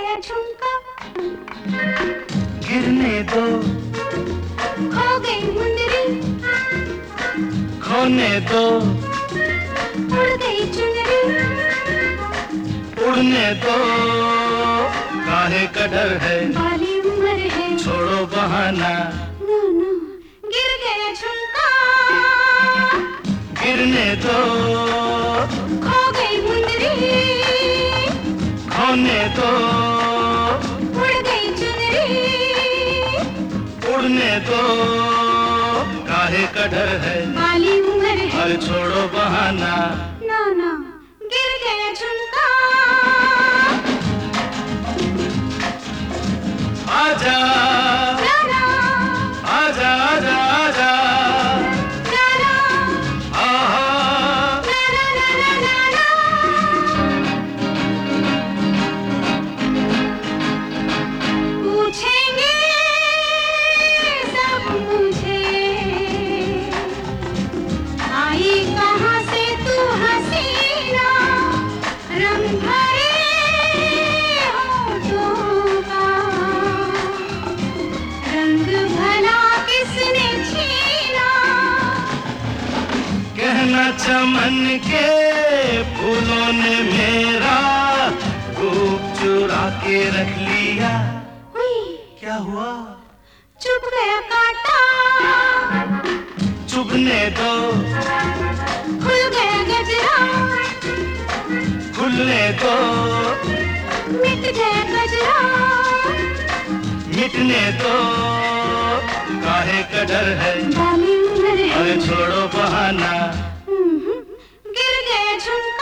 गया झुमका, गिरने दो, खो गई मुंदरी, खोने दो, उड़ गई चुनरी, उड़ने दो, काहे का डर है, बाली उम्र है, छोड़ो बहाना, नो नो, गिर गया झुमका, गिरने दो, खो गई मुंदरी, खोने दो, उड़ गई चुनरी, उड़ने दो, काहे का डर है, बाली उम्र है, अरे छोड़ो बहाना, नो नो, गिर गया झुमका, आजा गाना, आजा आजा आजा, गाना, आहा, गाना, गाना, गाना। पूछेंगे सब मुझे, आई कहाँ से तू हसीना, रंग भरे होठों का, रंग भला किसने छीना, कहना चमन के फूलों ने मेरा रूप चुरा के रख लिया, हुई क्या हुआ, चुप गया कांटा, चुभने दो, खुल गया गजरा, खुलने दो, मिट गया गजरा, मिटने दो, काहे का डर है, बाली उम्र है, अरे छोड़ो बहाना, गिर गया झुमका,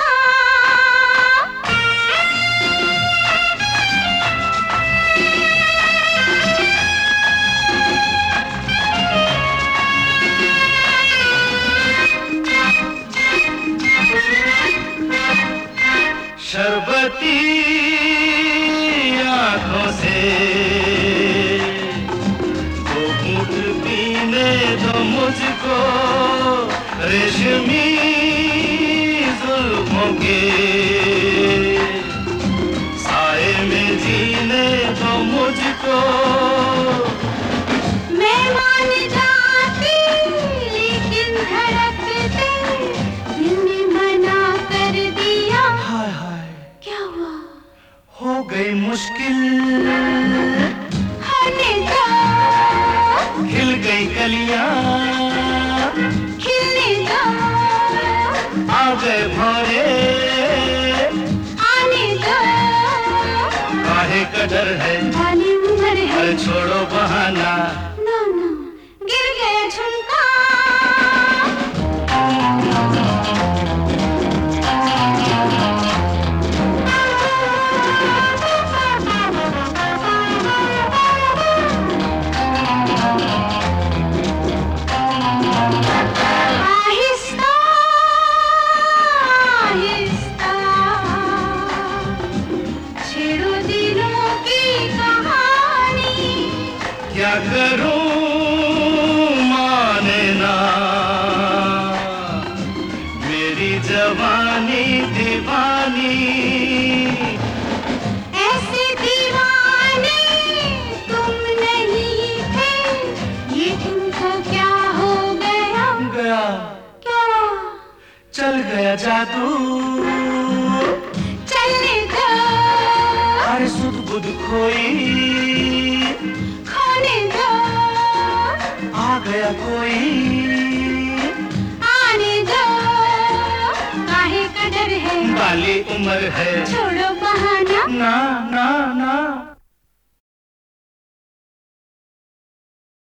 शरबती आंखों से वो घूंट पीने दो मुझको, रेशमी जुल्फों के साए में जीने दो मुझको, मैं मान जाती लेकिन धड़कते दिल ने मना कर दिया, हाय हाय क्या हुआ, हो गई मुश्किल, होने दो, खिल गई कलियां, खिलने दो, आ गए भौरे, आने दो, काहे का डर है, बाली उम्र है, अरे छोड़ो बहाना, नो नो, गिर गया झुमका, आहिस्ता आहिस्ता छेड़ो दिलों की कहानी, क्या करूं माने ना, मेरी जवानी दीवानी, ऐसे दीवाने तुम नहीं थे, ये तुमको क्या हो गया, गया क्या चल गया जादू, चलने दो, अरे सुध बुध खोई, खोने दो, आ गया कोई, आने दो, काहे का डर है, बाली उम्र है, छोड़ो बहाना,